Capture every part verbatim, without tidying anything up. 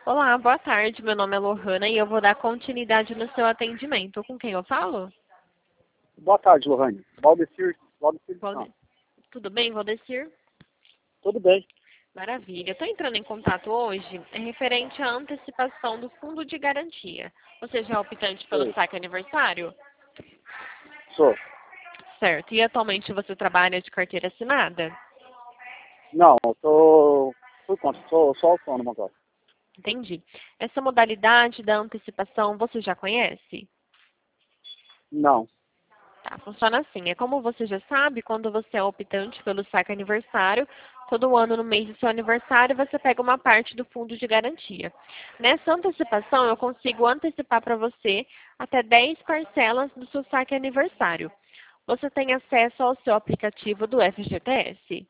Olá, boa tarde. Meu nome é Lohana e eu vou dar continuidade no seu atendimento. Com quem eu falo? Boa tarde, Lohane. Valdecir, Valdecir Valde- não. Tudo bem, Valdecir? Tudo bem. Maravilha. Estou entrando em contato hoje é referente à antecipação do fundo de garantia. Você já é optante pelo Sei. saque aniversário? Sou. Certo. E atualmente você trabalha de carteira assinada? Não, eu tô por conta, sou, sou autônomo agora. Entendi. Essa modalidade da antecipação você já conhece? Não. Tá, funciona assim. É como você já sabe, quando você é optante pelo saque aniversário, todo ano no mês do seu aniversário você pega uma parte do fundo de garantia. Nessa antecipação, eu consigo antecipar para você até dez parcelas do seu saque aniversário. Você tem acesso ao seu aplicativo do F G T S?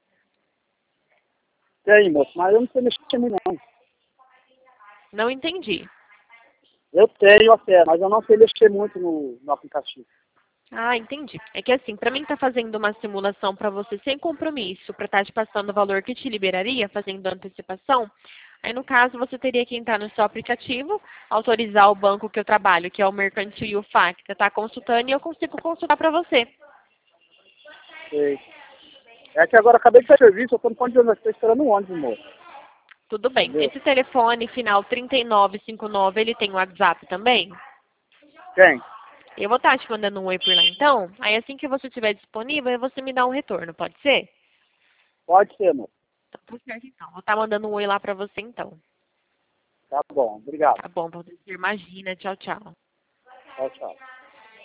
Tem, moço, mas eu não sei mexer muito, não. Não entendi. Eu tenho até, mas eu não sei mexer muito no, no aplicativo. Ah, entendi. É que assim, para mim estar fazendo uma simulação para você sem compromisso, para estar te passando o valor que te liberaria, fazendo a antecipação, aí no caso você teria que entrar no seu aplicativo, autorizar o banco que eu trabalho, que é o Mercantil e o F A C, tá consultando e eu consigo consultar para você. Sei. É que agora eu acabei de sair do serviço, eu tô no ponto de ônibus, estou esperando um ônibus, moço. Tudo bem. Entendeu? Esse telefone final trinta e nove cinquenta e nove, ele tem WhatsApp também? Tem. Eu vou estar te mandando um oi por lá então. Aí assim que você estiver disponível, aí você me dá um retorno, pode ser? Pode ser, moço. Tá tudo certo então. Vou estar mandando um oi lá para você então. Tá bom, obrigado. Tá bom, Valdecir, imagina. Tchau, tchau. Tchau, tchau.